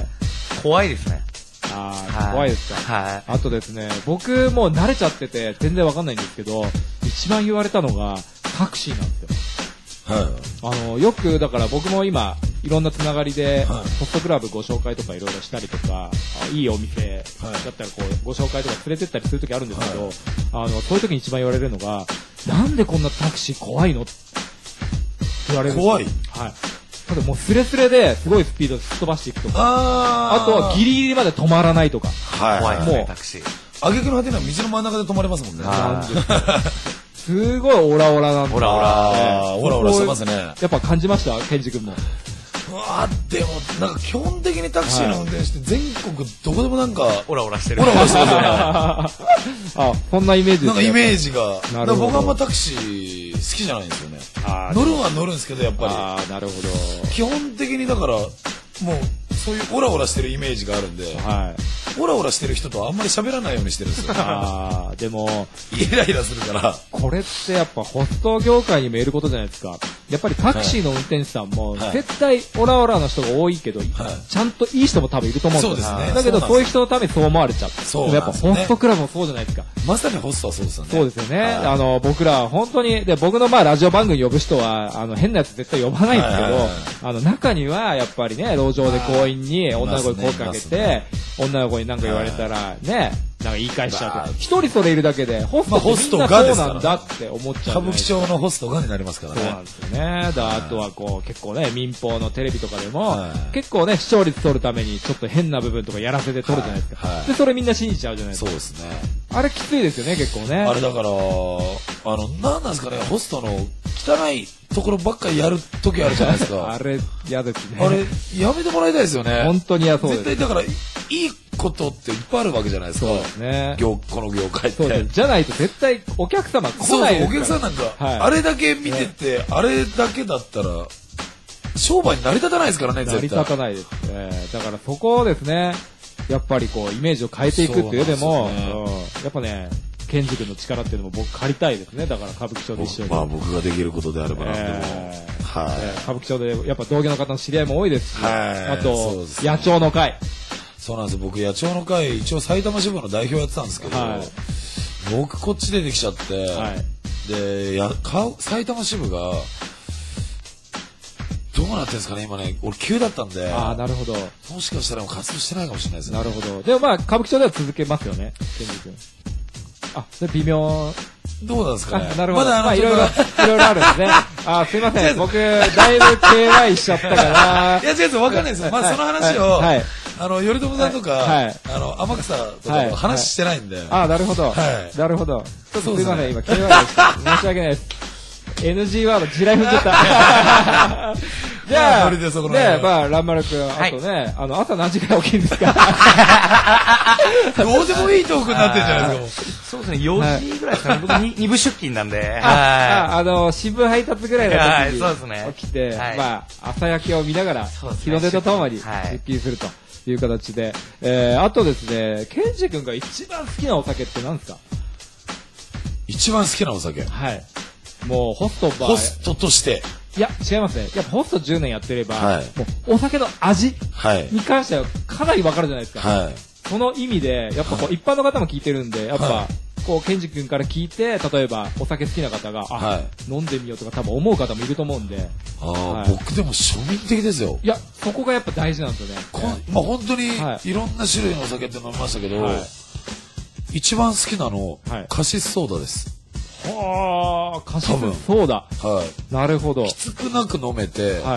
怖いですね。 ああ、怖いですか。はい。あとですね、僕もう慣れちゃってて全然わかんないんですけど、一番言われたのがタクシーなんですよ。はい。あの、よく、だから僕も今、いろんなつながりで、はい、ホストクラブご紹介とかいろいろしたりとか、いいお店だったらこう、ご紹介とか連れてったりするときあるんですけど、はい、あの、そういうときに一番言われるのが、なんでこんなタクシー怖いのって言われるんですよ。怖い？はい。ただもうスレスレですごいスピードですっ飛ばしていくとか、あ, あとはギリギリまで止まらないとか、 はい、怖いですね、タクシー。 挙句の果てには道の真ん中で止まれますもんね。なんですすごいオラオラなんで。 オラオラ。オラオラしてますね。 やっぱ感じましたケンジ君も。 あでもなんか基本的にタクシーの運転手って全国どこでもなんかオラオラしてる。 オラオラしてますよね。 あ、そんなイメージですね。 なんかイメージが。だから僕はあんまタクシー好きじゃないんですよね。乗るは乗るんですけどやっぱり。 ああ、なるほど。 基本的にだからもうそういうオラオラしてるイメージがあるんで、はい、オラオラしてる人とはあんまり喋らないようにしてるんですよ。 ああ、でもイライラするから。 これってやっぱホスト業界にも言えることじゃないですか。やっぱりタクシーの運転手さんも絶対オラオラの人が多いけど、はい、ちゃんといい人も多分いると思うんですよ。そうですね。だけどそういう人のためにそう思われちゃって。そうなんですね。やっぱホストクラブもそうじゃないですか。 まさにホストはそうですよね。 そうですよね。はい、あの僕ら本当にで僕のまあラジオ番組呼ぶ人はあの変なやつ絶対呼ばないんですけど、はいはいはい、あの中にはやっぱりね路上で強引に女の子に声かけて、ね、女の子に何か言われたらね。なんか言い返しちゃうと。一人それいるだけで、ホストってみんなそうなんだって思っちゃう。 歌舞伎町のホストがになりますからね。 そうなんですよね。だあとはこう、結構ね、民放のテレビとかでも、結構ね、視聴率取るためにちょっと変な部分とかやらせて取るじゃないですか。で、それみんな信じちゃうじゃないですか。 そうですね。 あれきついですよね、結構ね。 あれだから、あの、なんなんですかね、ホストの汚いところばっかりやる時あるじゃないですか。 あれ、嫌ですね。 あれ、やめてもらいたいですよね。 本当に嫌そうです。 絶対だから、いいことっていっぱいあるわけじゃないですか。そうですね。業、この業界って。そうです。 じゃないと絶対お客様来ないですから。 そうそう、お客さんなんか、はい、あれだけ見てて、ね、あれだけだったら、商売に成り立たないですからね、絶対。 成り立たないです。えー、だからそこをですね、やっぱりこう、イメージを変えていくっていうでも、ね、うん、やっぱね、ケンジ君の力っていうのも僕借りたいですね。だから歌舞伎町で一緒に。 まあ僕ができることであればなんでも。えー、はい、 えー。歌舞伎町でやっぱ同業の方の知り合いも多いですし、はい、あと、ね、野鳥の会。 そうなんですよ。僕野鳥の会一応埼玉支部の代表やってたんですけど、はい、僕こっち出てきちゃって、はい、でやか埼玉支部がどうなってんですかね今ね。俺急だったんで。 ああ、なるほど。 もしかしたらもう活動してないかもしれないですね。 なるほど。でもまあ歌舞伎町では続けますよね、ケンジ君。あ、それ微妙。 どうなんですかね。 なるほど。まだあの、まあ、いろいろ、いろいろあるんですね。あ、すいません。僕、だいぶ ケーワイ しちゃったから。 いや、違う違う、わかんないですよ。まあ、その話を、はい。あの、頼朝さんとか、はい、あの、天草とかも話してないんで。 あ、なるほど。はい。なるほど。ちょっとすいません、今 ケーワイ でした。申し訳ないです。 エヌジー ワード、地雷踏んじゃった。じゃあ、 ノリでそこのねね、まあ、ランマル君、あとね、あの、朝何時から起きるんですか？ どうでもいいトークになってるじゃないですか、 そうですね、よじぐらいですかね。僕に二部出勤なんで。 あ、あの、新聞配達ぐらいの時そうですねに起きて、 はいまあ、朝焼けを見ながら、 そうですね日の出とともに出はい勤するという形で、えー、あとですね、ケンジ君が一番好きなお酒って何ですか？ 一番好きなお酒。 はい。もう、ホストバー。 ホストとして。 いや、違いますね。やっぱホストじゅうねんやってれば、 はいもうお酒の味はい。 に関してはかなりわかるじゃないですか。 はい。 その意味で、やっぱこう、一般の方も聞いてるんで、やっぱ、 はこう、ケンジ君から聞いて、例えば、お酒好きな方が、あ、 はい飲んでみようとか多分思う方もいると思うんで、 ああ、 はい僕でも庶民的ですよ。 いや、そこがやっぱ大事なんですよね。 こんまあ本当にはいいろんな種類のお酒って飲みましたけど、 はい一番好きなの、 はいカシスソーダです。 はあ、カシ多分スソーダ。 はい。 なるほど。 きつくなく飲めて、 はい。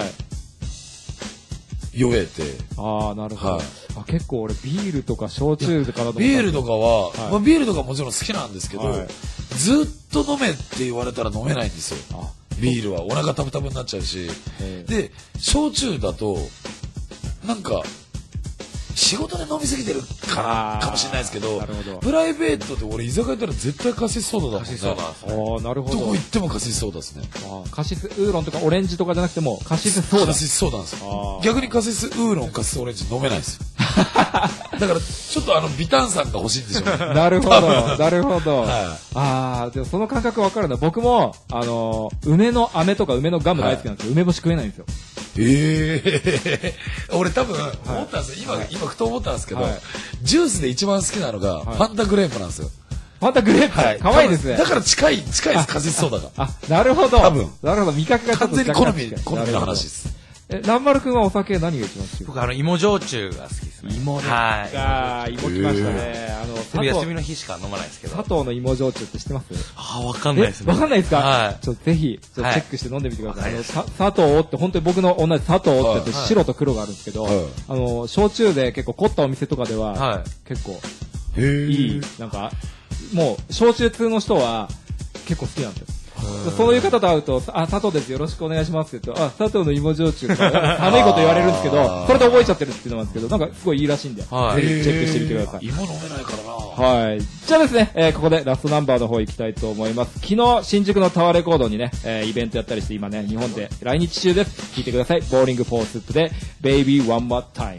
酔えて。 ああ、なるほど、 はいあ。結構俺ビールとか焼酎かなと思った。 ビールとかは、 はいまあ、ビールとかもちろん好きなんですけど、 はいずっと飲めって言われたら飲めないんですよ。 あ、 ビールはお腹タブタブになっちゃうし。 えーで、焼酎だと、なんか、仕事で飲みすぎてるかあーなかもしれないですけどなるほど、 プライベートで俺居酒屋行ったら絶対カシスソーダだもんね。 カシスソーダああ、なるほどどこ行。ってもカシスソーダですね。 あーカシスウーロンとかオレンジとかじゃなくても、カシスソーダカ。シスソーダなんですよあ。ー逆にカシスウーロン、カシスオレンジ飲めないんですよ。だから、ちょっとあの、微炭酸が欲しいんでしょうね。 なるほど、なるほど。 はいああ、でもその感覚わかるな。僕も、あのー、梅の飴とか梅のガム大好きなんですけど、梅干し食えないんですよ。 ええ俺多分、思ったんですよ。今、今ふと思ったんですけど、 はいジュースで一番好きなのが、ファンタグレープなんですよ。 ファンタグレープ、かわいいですね。 多分だから近い、近いです、カシスソーダが。 あ、なるほど。 多分なるほど。味覚がちょっと完全に好み、 若干好みの話で。す。 え、南丸くんはお酒何が一番好き僕、あの、芋焼酎が好きですね。 芋ね。 はい。 ああ、芋きましたね。あの、 でも佐休み藤、 の日しか飲まないですけど。 佐藤の芋焼酎って知ってますああ、わかんないですね。 わかんないですかはい。 ちょっとぜひ、ちょっとはいチェックして飲んでみてください。あの、 わかりましたさ佐藤って、本当に僕の同じ佐藤ってやつ、 はい白と黒があるんですけど、 はいあの、焼酎で結構凝ったお店とかでは、 は結構へえ。 いい、なんか、もう、焼酎通の人は結構好きなんですよ。そういう方と会うと、あ、佐藤です、よろしくお願いしますって言うと、あ、佐藤の芋焼酎とか、寒いこと言われるんですけど、それで覚えちゃってるっていうのなんですけど、なんかすごいいいらしいんで、 はいぜひチェックしてみてください。 芋飲めないからな。 はい。じゃあですね、えーここでラストナンバーの方行きたいと思います。昨日、新宿のタワーレコードにね、えーイベントやったりして、今ね、日本で来日中です。聞いてください。ボーリングフォースープで、Baby One More Time。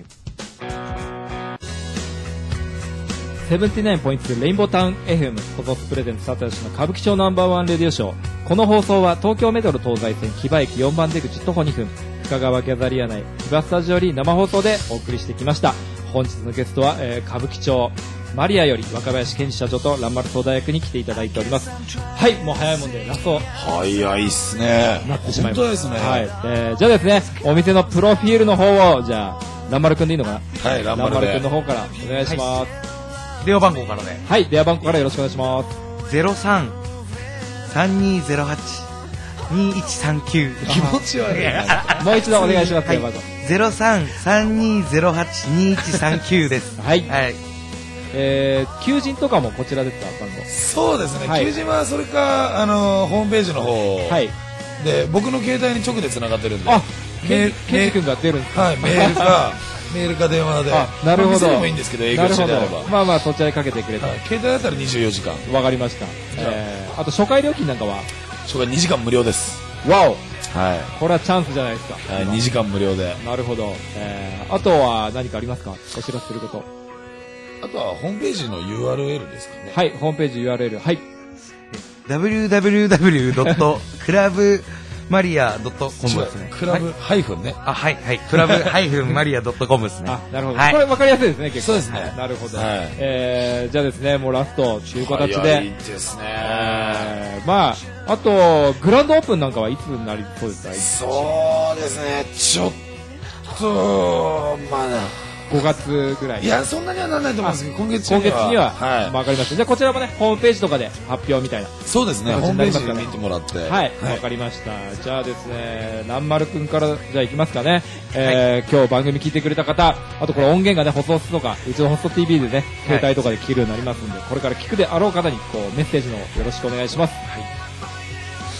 セブンティナインポイントレインボータウン エフエム フォトスプレゼンツ佐藤氏の歌舞伎町ナンバーワンレディオショー。この放送は東京メトロ東西線木場駅よんばん出口徒歩にふん、深川ギャザリア内木場スタジオより生放送でお送りしてきました。本日のゲストは、えー歌舞伎町マリアより若林健二社長と蘭丸相談役に来ていただいております。はい、もう早いもんでラスト早いっすね。 なってしまいます。 本当ですね。 はい。えー、じゃあですね、お店のプロフィールの方を、じゃあ、蘭丸くんでいいのかな？ はい、蘭蘭丸くん丸で。 の方からお願いします。 電話番号からね。 はい、電話番号からよろしくお願いします。 ゼロさん さんにーゼロはち にーいちさんきゅう。 気持ち悪いな。 もう一度お願いします、 はい電話番ゼロさん さんにーゼロはち にーいちさんきゅうです。 号。はい。 はい。 えー、求人とかもこちらですか、番号。 そうですね。 はい求人はそれか、あの、ホームページの方はい。 で、僕の携帯に直で繋がってるんで。 あ、 メールケンジ君が出るんですか？ はい、メールか、メールか電話で。 あ、なるほど。 まあ店でもいいんですけど、営業なるほ中であれば。 ど。まあまあ、そちらにかけてくれた。 はい携帯だったらにじゅうよじかん。 わかりました。えー、あと初回料金なんかは、 初回にじかん無料です。 わおはい。 これはチャンスじゃないですか。 はい、にじかん無料で。 なるほど。えー、あとは何かありますか？お知らせすること。 あとはホームページの ユーアールエル ですかね。 はい、ホームページ ユーアールエル。はい。 ダブリューダブリューダブリュードットクラブマリアドットコムですね。 クラブハイフンね。 あ、はい、はい。クラブハイフンマリアドットコムですね。 あ、なるほど。 はいこれ分かりやすいですね、結構。 そうですねはいなるほど。 はいえー、じゃあですね、もうラストという形早いで。 ですね。 えー、まあ、あと、グランドオープンなんかはいつになりそうですか？ そうですね。ちょっと、まだ。 ごがつぐらい。 いや、そんなにはならないと思うんですけど、今月今月には、 はい。 わかりました。じゃあこちらもね、ホームページとかで発表みたいな。 そうですね。ホームページで形になりますかね見てもらって。 はい、わ、かりました。じゃあですね、南丸くんから、じゃあ行きますかね。えー今日番組聞いてくれた方、あとこれ音源がね、ホストとか、うちのホスト ティービー でね、携帯とかで聞けるようになりますんで、これから聞くであろう方に、こう、メッセージのよろしくお願いします。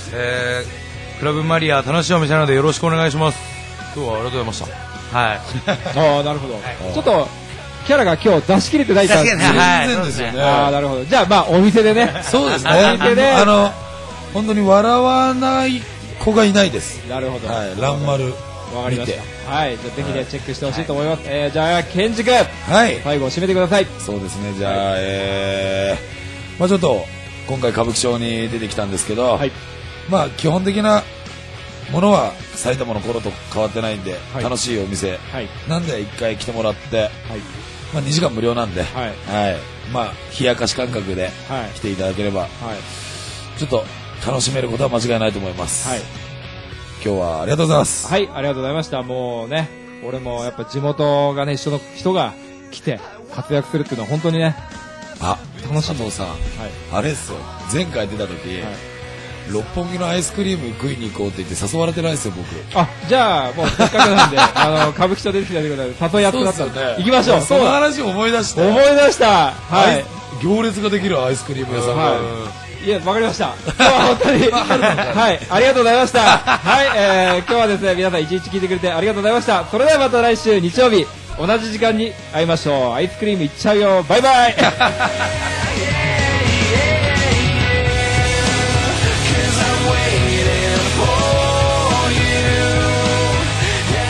えー、クラブマリア楽しいお店なのでよろしくお願いします。今日はありがとうございました。はい。 ああ、なるほど。ちょっと、キャラが今日出し切れてない感じ。 全然ですよね。 ああ、なるほど。じゃあ、まあ、お店でね。 そうですね。 お店で。 あの、本当に笑わない子がいないです。 なるほど。 はい、ランマル。 わかりました。はい。じゃあ、ぜひね、チェックしてほしいと思います。えー、じゃあ、ケンジ君。 はい。 最後、締めてください。 そうですね。じゃあ、えー、まあちょっと、今回歌舞伎町に出てきたんですけど、はい、まあ基本的なものは埼玉の頃と変わってないんで、はい、楽しいお店、はい、なんで一回来てもらって、はい、まあにじかん無料なんで、はいはい、まあ冷やかし感覚で来ていただければ、はい、ちょっと楽しめることは間違いないと思います、はい、今日はありがとうございます。 はい、ありがとうございました。もうね、俺もやっぱ地元がね、一緒の人が来て活躍するっていうのは本当にね、 あ、 楽しみ。 佐藤さん、はい、あれですよ、前回出た時、はい、六本木のアイスクリーム食いに行こうって言って誘われてないですよ、僕。 あ、じゃあ、もうせっかくなんで、あの、歌舞伎町出てきたということで、誘いやってください。ね、行きましょう。 その話を思い出して。 思い出した。はい。 行列ができるアイスクリーム屋さんが。はい。 いや、わかりました。今日は本当に、はい、ありがとうございました。はい、えー、今日はですね、皆さん一日聞いてくれてありがとうございました。それではまた来週日曜日、同じ時間に会いましょう。アイスクリームいっちゃうよ。バイバイ